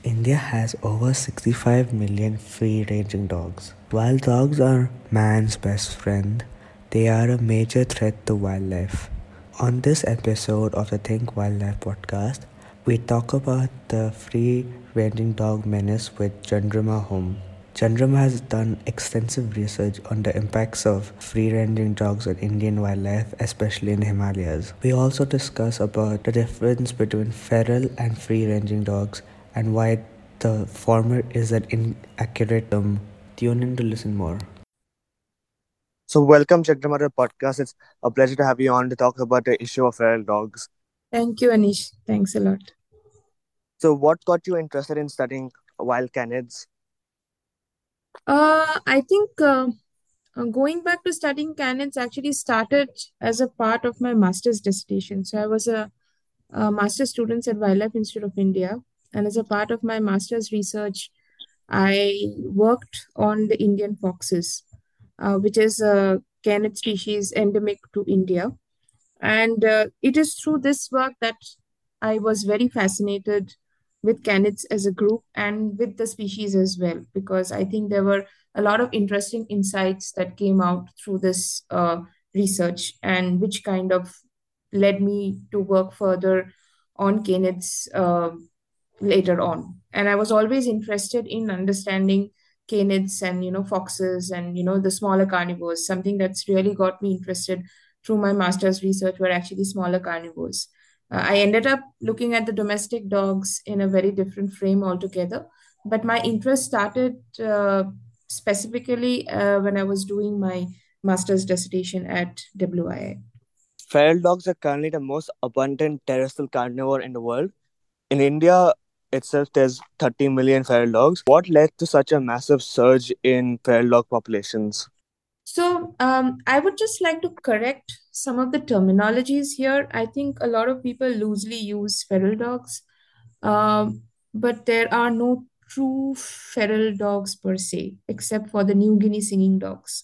India has over 65 million free-ranging dogs. While dogs are man's best friend, they are a major threat to wildlife. On this episode of the Think Wildlife podcast, we talk about the free-ranging dog menace with Chandrama Home. Chandrama has done extensive research on the impacts of free-ranging dogs on Indian wildlife, especially in the Himalayas. We also discuss about the difference between feral and free-ranging dogs and why the former is an inaccurate term. Tune in to listen more. So, welcome, Chakramar, to the podcast. It's a pleasure to have you on to talk about the issue of feral dogs. Thank you, Anish. Thanks a lot. So, what got you interested in studying wild canids? I think going back to studying canids actually started as a part of my master's dissertation. So I was a master's student at Wildlife Institute of India, and as a part of my master's research, I worked on the Indian foxes, which is a canid species endemic to India. And it is through this work that I was very fascinated with canids as a group and with the species as well, because I think there were a lot of interesting insights that came out through this research, and which kind of led me to work further on canids later on. And I was always interested in understanding canids and foxes and the smaller carnivores. Something that's really got me interested through my master's research were actually smaller carnivores. I ended up looking at the domestic dogs in a very different frame altogether, but my interest started specifically when I was doing my master's dissertation at WII. Feral dogs are currently the most abundant terrestrial carnivore in the world. In India itself, there's 30 million feral dogs. What led to such a massive surge in feral dog populations? So, I would just like to correct some of the terminologies here. I think a lot of people loosely use feral dogs, but there are no true feral dogs per se, except for the New Guinea singing dogs.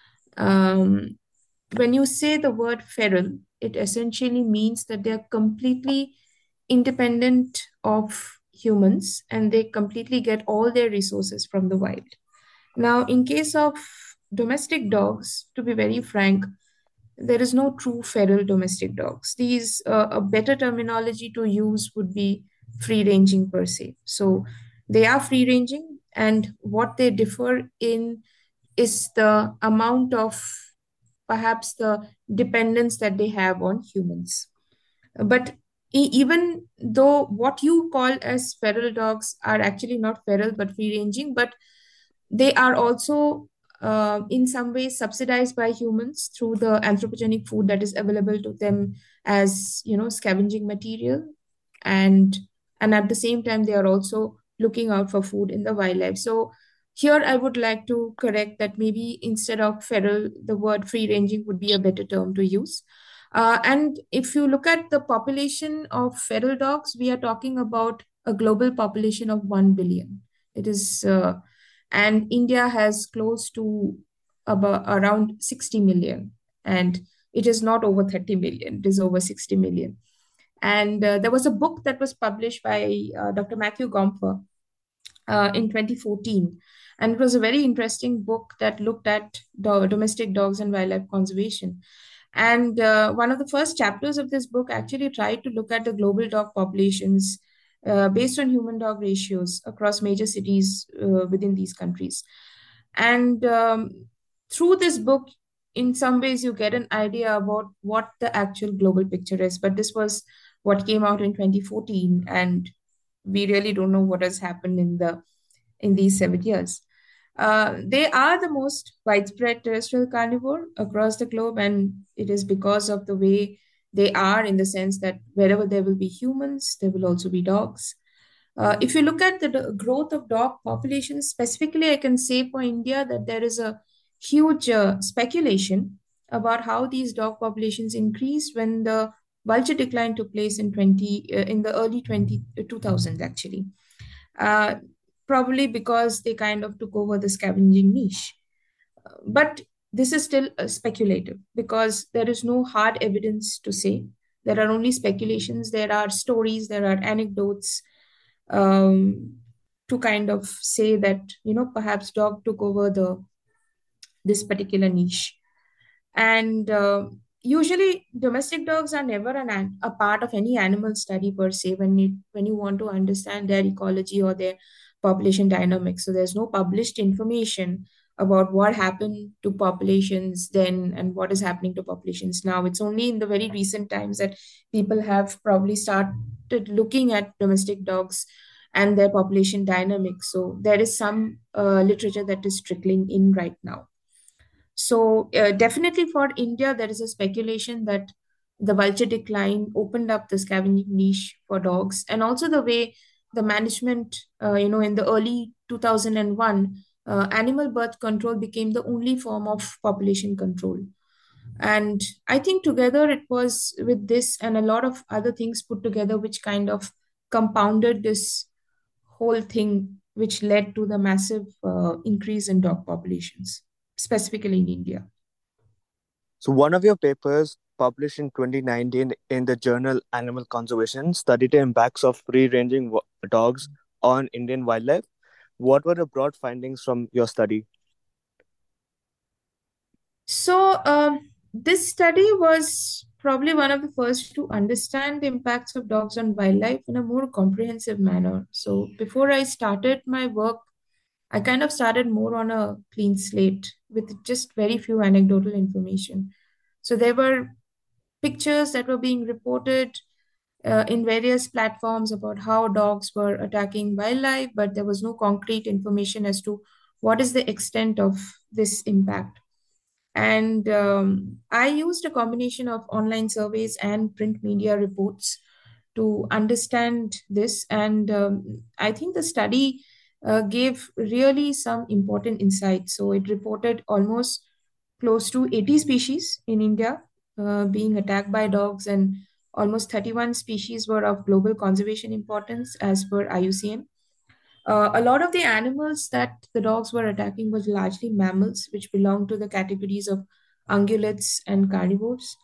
Um, when you say the word feral, it essentially means that they're completely independent of humans and they completely get all their resources from the wild. Now, in case of domestic dogs, to be very frank, there is no true feral domestic dogs. These, a better terminology to use would be free ranging per se. So they are free ranging, and what they differ in is the amount of perhaps the dependence that they have on humans. But even though what you call as feral dogs are actually not feral but free ranging, but they are also in some ways subsidized by humans through the anthropogenic food that is available to them as scavenging material, and at the same time they are also looking out for food in the wildlife. So here I would like to correct that maybe instead of feral, the word free ranging would be a better term to use. And if you look at the population of feral dogs, we are talking about a global population of 1 billion. It is and India has close to about around 60 million, and it is not over 30 million, it is over 60 million. And there was a book that was published by Dr. Matthew Gomper in 2014. And it was a very interesting book that looked at domestic dogs and wildlife conservation. And one of the first chapters of this book actually tried to look at the global dog populations based on human dog ratios across major cities within these countries. And through this book, in some ways, you get an idea about what the actual global picture is. But this was what came out in 2014, and we really don't know what has happened in these 7 years. They are the most widespread terrestrial carnivore across the globe, and it is because of the way they are, in the sense that wherever there will be humans, there will also be dogs. If you look at the growth of dog populations, specifically, I can say for India that there is a huge speculation about how these dog populations increased when the vulture decline took place in the early 2000s actually. Uh, Probably because they kind of took over the scavenging niche. But this is still speculative because there is no hard evidence to say. There are only speculations, there are stories, there are anecdotes. to kind of say that, perhaps dog took over the this particular niche. And usually domestic dogs are never a part of any animal study per se when you want to understand their ecology or their population dynamics. So there's no published information about what happened to populations then and what is happening to populations now. It's only in the very recent times that people have probably started looking at domestic dogs and their population dynamics. So there is some literature that is trickling in right now. So, definitely for India, there is a speculation that the vulture decline opened up the scavenging niche for dogs, and also the way the management, in the early 2001, animal birth control became the only form of population control. And I think together it was with this and a lot of other things put together, which kind of compounded this whole thing, which led to the massive increase in dog populations, specifically in India. So, one of your papers published in 2019 in the journal Animal Conservation studied the impacts of free ranging dogs on Indian wildlife. What were the broad findings from your study? So, this study was probably one of the first to understand the impacts of dogs on wildlife in a more comprehensive manner. So, before I started my work, I kind of started more on a clean slate with just very few anecdotal information. So, there were pictures that were being reported in various platforms about how dogs were attacking wildlife, but there was no concrete information as to what is the extent of this impact. And I used a combination of online surveys and print media reports to understand this. And I think the study gave really some important insights. So it reported almost close to 80 species in India being attacked by dogs, and almost 31 species were of global conservation importance as per IUCN. A lot of the animals that the dogs were attacking was largely mammals, which belong to the categories of ungulates and carnivores.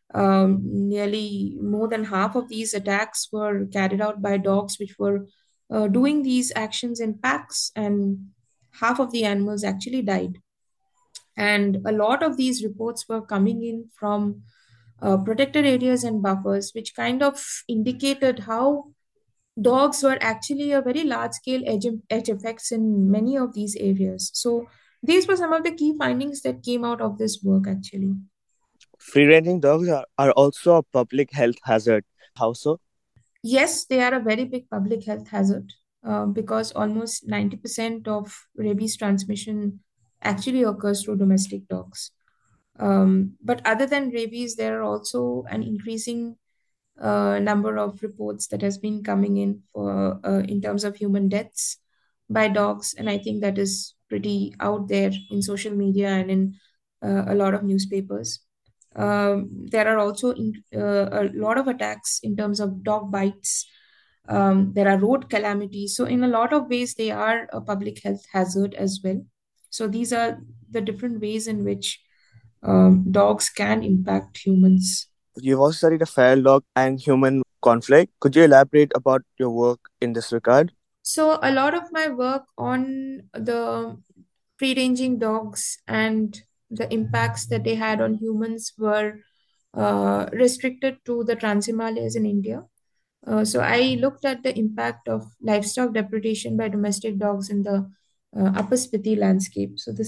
Nearly more than half of these attacks were carried out by dogs, which were doing these actions in packs, and half of the animals actually died. And a lot of these reports were coming in from protected areas and buffers, which kind of indicated how dogs were actually a very large scale edge effects in many of these areas. So these were some of the key findings that came out of this work actually. Free ranging dogs are also a public health hazard. How so? Yes, they are a very big public health hazard because almost 90% of rabies transmission actually occurs through domestic dogs. But other than rabies, there are also an increasing number of reports that has been coming in for in terms of human deaths by dogs, and I think that is pretty out there in social media and in a lot of newspapers. There are also a lot of attacks in terms of dog bites. There are road calamities. So, in a lot of ways, they are a public health hazard as well. So, these are the different ways in which dogs can impact humans. You've also studied a feral dog and human conflict. Could you elaborate about your work in this regard? So, a lot of my work on the free ranging dogs and the impacts that they had on humans were restricted to the Trans Himalayas in India. So, I looked at the impact of livestock depredation by domestic dogs in the Upper Spiti landscape. So,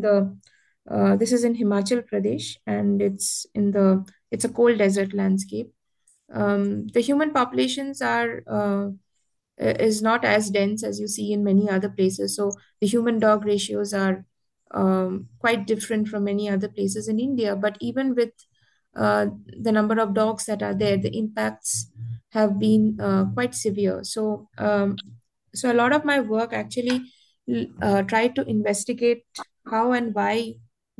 this is in Himachal Pradesh, and it's a cold desert landscape. The human populations are is not as dense as you see in many other places. So the human dog ratios are quite different from many other places in India. But even with the number of dogs that are there, the impacts have been quite severe. So a lot of my work actually tried to investigate how and why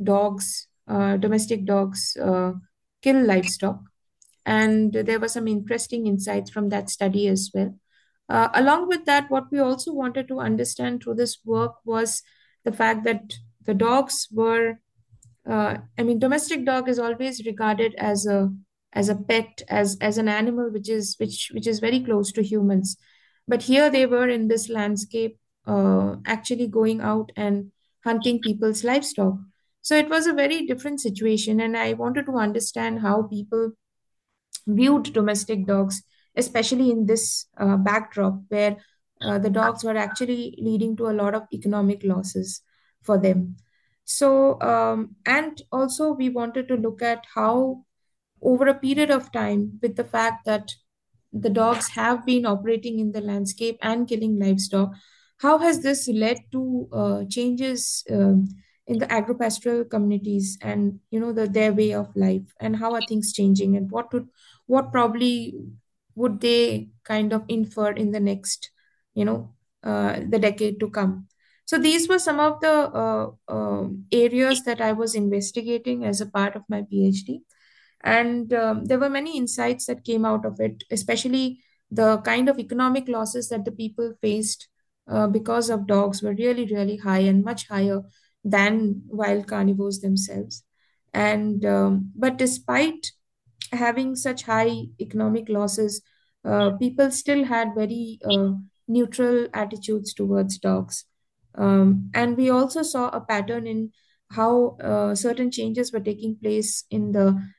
domestic dogs, kill livestock. And there were some interesting insights from that study as well. Along with that, what we also wanted to understand through this work was the fact that the dogs were, domestic dog is always regarded as a pet, as an animal which is very close to humans. But here they were in this landscape actually going out and hunting people's livestock. So it was a very different situation, and I wanted to understand how people viewed domestic dogs, especially in this backdrop where the dogs were actually leading to a lot of economic losses for them. So, and also we wanted to look at how, over a period of time, with the fact that the dogs have been operating in the landscape and killing livestock, how has this led to changes in the agropastoral communities and their way of life, and how are things changing, and what probably would they kind of infer in the next the decade to come. So these were some of the areas that I was investigating as a part of my PhD, and there were many insights that came out of it, especially the kind of economic losses that the people faced because of dogs were really, really high and much higher than wild carnivores themselves. And but despite having such high economic losses, people still had very neutral attitudes towards dogs. And we also saw a pattern in how certain changes were taking place in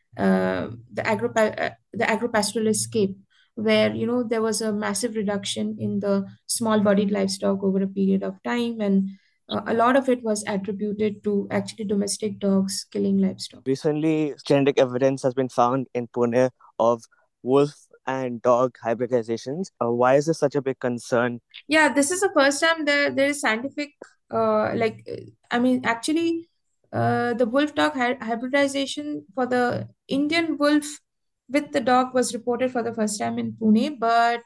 the agropastoralist scape, where there was a massive reduction in the small-bodied livestock over a period of time, and a lot of it was attributed to actually domestic dogs killing livestock. Recently, genetic evidence has been found in Pune of wolf and dog hybridizations. Why is this such a big concern? Yeah, this is the first time there is scientific, I mean, actually, the wolf dog hybridization for the Indian wolf with the dog was reported for the first time in Pune. But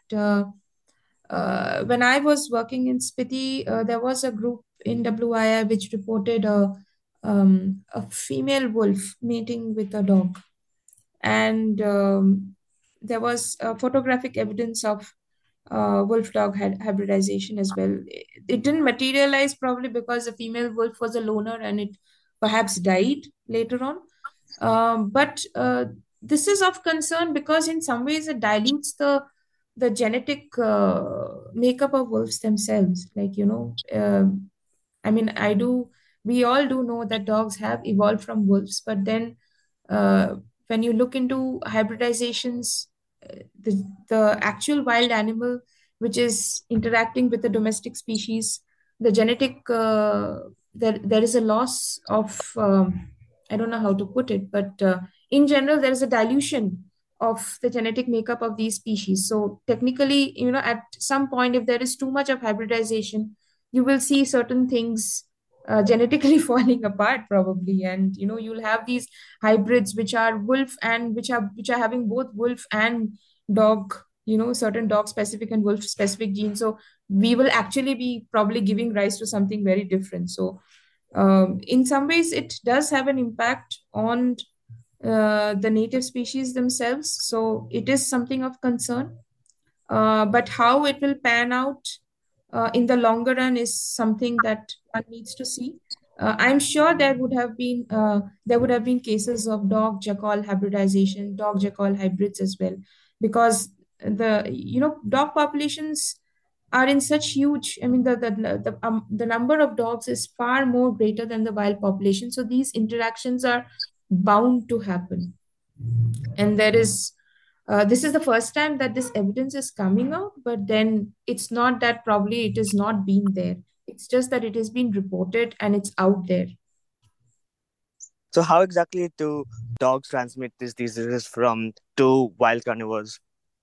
when I was working in Spiti, there was a group in WII which reported a female wolf mating with a dog, and there was photographic evidence of wolf dog hybridization as well. It didn't materialize probably because the female wolf was a loner and it perhaps died later on. But this is of concern because in some ways it dilutes the genetic makeup of wolves themselves. Like, I mean, we all do know that dogs have evolved from wolves, but then uh, when you look into hybridizations, the actual wild animal which is interacting with the domestic species, the genetic, there is a loss of, I don't know how to put it, but in general, there is a dilution of the genetic makeup of these species. So technically, at some point, if there is too much of hybridization, you will see certain things genetically falling apart probably, and you'll have these hybrids which are wolf and which are having both wolf and dog, certain dog specific and wolf specific genes. So we will actually be probably giving rise to something very different. So in some ways it does have an impact on the native species themselves, so it is something of concern. But how it will pan out in the longer run is something that one needs to see. I'm sure there would have been cases of dog jackal hybridization, dog jackal hybrids as well, because the dog populations are in such huge. I mean, the number of dogs is far more greater than the wild population. So these interactions are bound to happen, and this is the first time that this evidence is coming out, but then it's not that probably it has not been there. It's just that it has been reported and it's out there. So, how exactly do dogs transmit these diseases from to wild carnivores?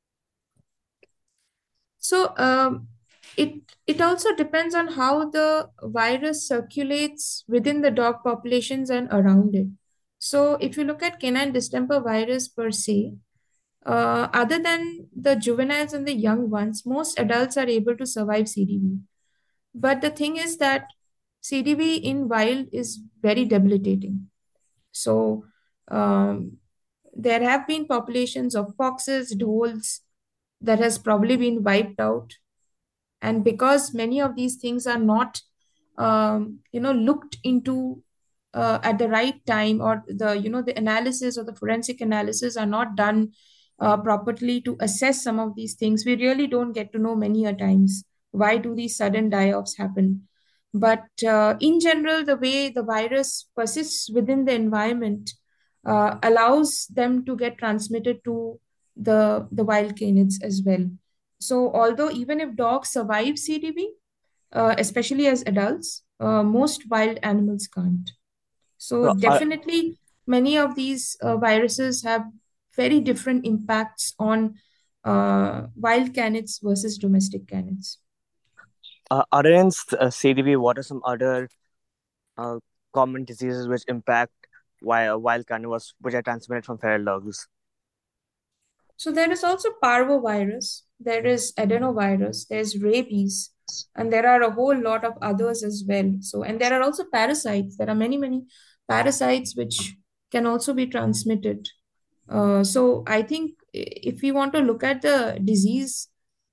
So it also depends on how the virus circulates within the dog populations and around it. So if you look at canine distemper virus per se, other than the juveniles and the young ones, most adults are able to survive CDV. But the thing is that CDV in wild is very debilitating. So there have been populations of foxes, dholes that has probably been wiped out. And because many of these things are not, looked into at the right time, or the analysis or the forensic analysis are not done properly to assess some of these things, we really don't get to know many a times why do these sudden die-offs happen. But in general, the way the virus persists within the environment allows them to get transmitted to the wild canids as well. So, although even if dogs survive CDB, especially as adults, most wild animals can't. So, So, definitely, many of these viruses have very different impacts on wild canids versus domestic canids. other than CDB, what are some other uh, common diseases which impact wild carnivores, which are transmitted from feral dogs? So there is also parvovirus, there is adenovirus, there's rabies, and there are a whole lot of others as well. So, and there are also parasites. There are many, many parasites which can also be transmitted. So I think if we want to look at the disease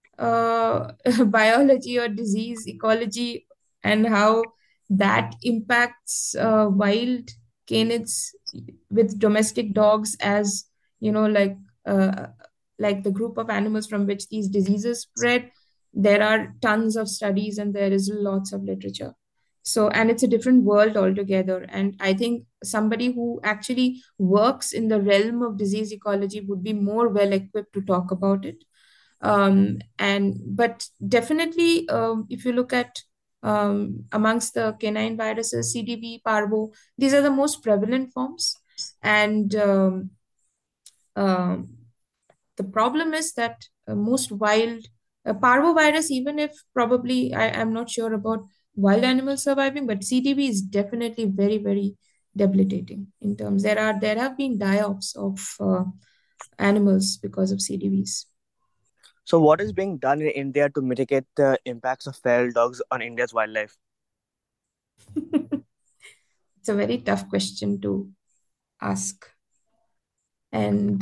biology or disease ecology and how that impacts wild canids with domestic dogs as you know uh, like the group of animals from which these diseases spread, there are tons of studies and there is lots of literature. So, and it's a different world altogether, and I think somebody who actually works in the realm of disease ecology would be more well equipped to talk about it. And but definitely, if you look at amongst the canine viruses, CDB, parvo, these are the most prevalent forms. And um, the problem is that most wild parvovirus, even if probably I'm not sure about wild animals surviving, but CDB is definitely very, very debilitating in terms. There have been die-offs of animals because of CDBs. So, what is being done in India to mitigate the impacts of feral dogs on India's wildlife? It's a very tough question to ask. And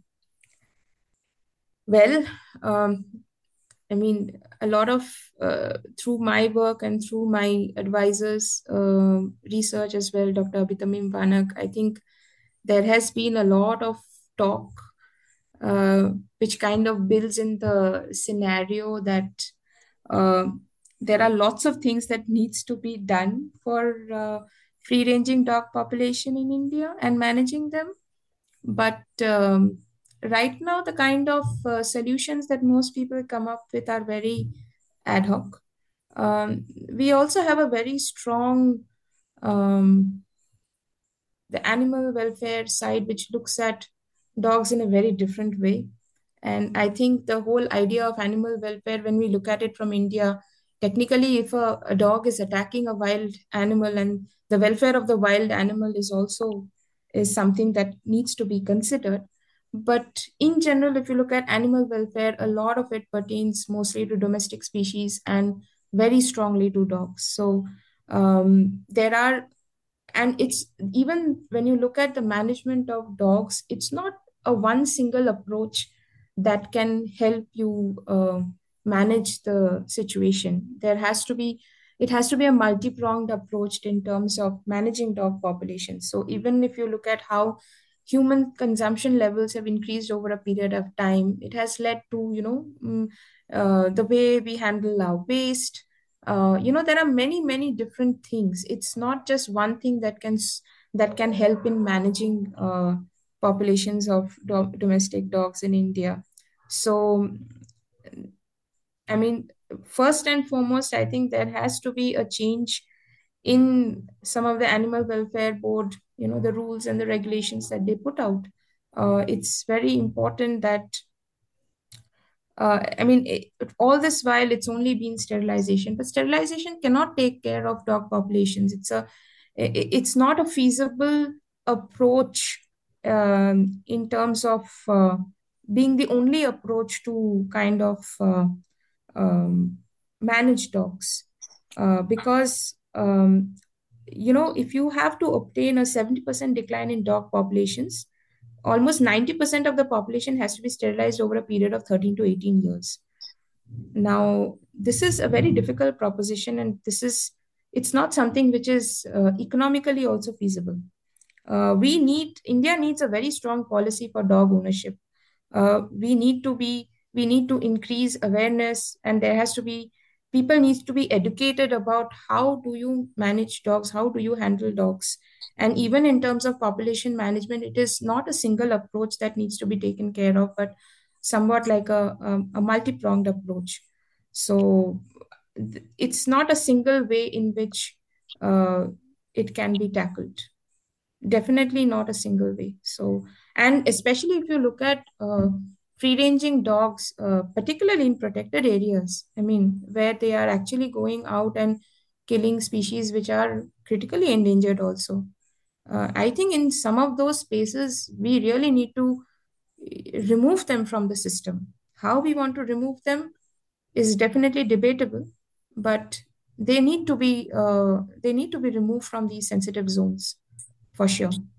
well, um, I mean, a lot of through my work and through my advisors' research as well, Dr. Abitamim Vanak, I think there has been a lot of talk, uh, which kind of builds in the scenario that uh, there are lots of things that needs to be done for free-ranging dog population in India and managing them. But right now, the kind of solutions that most people come up with are very ad hoc. We also have a very strong um, the animal welfare side, which looks at dogs in a very different way. And I think the whole idea of animal welfare, when we look at it from India, technically, if a dog is attacking a wild animal, and the welfare of the wild animal is also is something that needs to be considered. But in general, if you look at animal welfare, a lot of it pertains mostly to domestic species and very strongly to dogs. So there are, and it's even when you look at the management of dogs, it's not a one single approach that can help you manage the situation. It has to be a multi-pronged approach in terms of managing dog populations. So even if you look at how human consumption levels have increased over a period of time, it has led to the way we handle our waste. There are many, many different things. It's not just one thing that can help in managing populations of domestic dogs in India. So, I mean, first and foremost, I think there has to be a change in some of the animal welfare board, the rules and the regulations that they put out. It's very important that all this while it's only been sterilization, but sterilization cannot take care of dog populations. It's not a feasible approach in terms of being the only approach to kind of um, manage dogs, because if you have to obtain a 70% decline in dog populations, almost 90% of the population has to be sterilized over a period of 13 to 18 years. Now, this is a very difficult proposition, and it's not something which is economically also feasible. India needs a very strong policy for dog ownership. We need to increase awareness, and there has to be people need to be educated about how do you manage dogs, how do you handle dogs. And even in terms of population management, it is not a single approach that needs to be taken care of, but somewhat like a multi-pronged approach. So it's not a single way in which uh, it can be tackled. Definitely not a single way. So, and especially if you look at free ranging dogs, particularly in protected areas, I mean, where they are actually going out and killing species which are critically endangered also. I think in some of those spaces, we really need to remove them from the system. How we want to remove them is definitely debatable, but they need to be removed from these sensitive zones for sure.